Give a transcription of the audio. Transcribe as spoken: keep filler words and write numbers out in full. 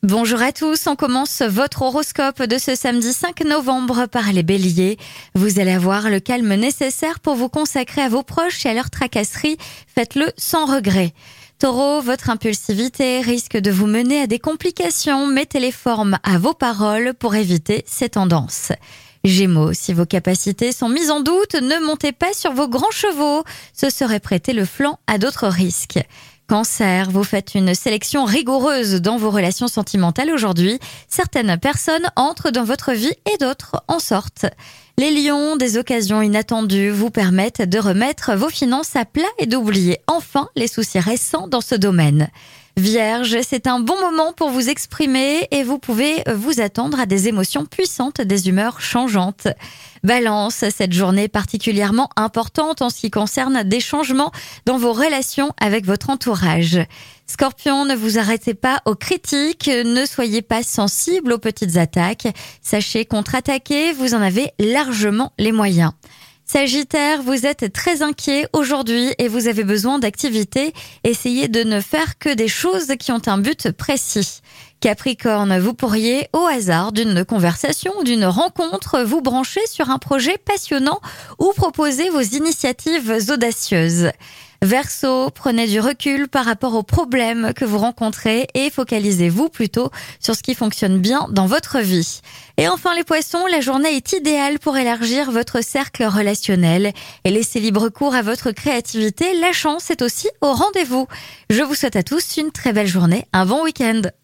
Bonjour à tous, on commence votre horoscope de ce samedi cinq novembre par les béliers. Vous allez avoir le calme nécessaire pour vous consacrer à vos proches et à leurs tracasseries. Faites-le sans regret. Taureau, votre impulsivité risque de vous mener à des complications. Mettez les formes à vos paroles pour éviter ces tendances. Gémeaux, si vos capacités sont mises en doute, ne montez pas sur vos grands chevaux. Ce serait prêter le flanc à d'autres risques. Cancer, vous faites une sélection rigoureuse dans vos relations sentimentales aujourd'hui. Certaines personnes entrent dans votre vie et d'autres en sortent. Les lions, des occasions inattendues vous permettent de remettre vos finances à plat et d'oublier enfin les soucis récents dans ce domaine. Vierge, c'est un bon moment pour vous exprimer et vous pouvez vous attendre à des émotions puissantes, des humeurs changeantes. Balance, cette journée est particulièrement importante en ce qui concerne des changements dans vos relations avec votre entourage. Scorpion, ne vous arrêtez pas aux critiques, ne soyez pas sensible aux petites attaques. Sachez contre-attaquer, vous en avez largement les moyens. Sagittaire, vous êtes très inquiet aujourd'hui et vous avez besoin d'activité. Essayez de ne faire que des choses qui ont un but précis. Capricorne, vous pourriez, au hasard d'une conversation ou d'une rencontre, vous brancher sur un projet passionnant ou proposer vos initiatives audacieuses. Verseau, prenez du recul par rapport aux problèmes que vous rencontrez et focalisez-vous plutôt sur ce qui fonctionne bien dans votre vie. Et enfin les poissons, la journée est idéale pour élargir votre cercle relationnel et laisser libre cours à votre créativité. La chance est aussi au rendez-vous. Je vous souhaite à tous une très belle journée, un bon week-end.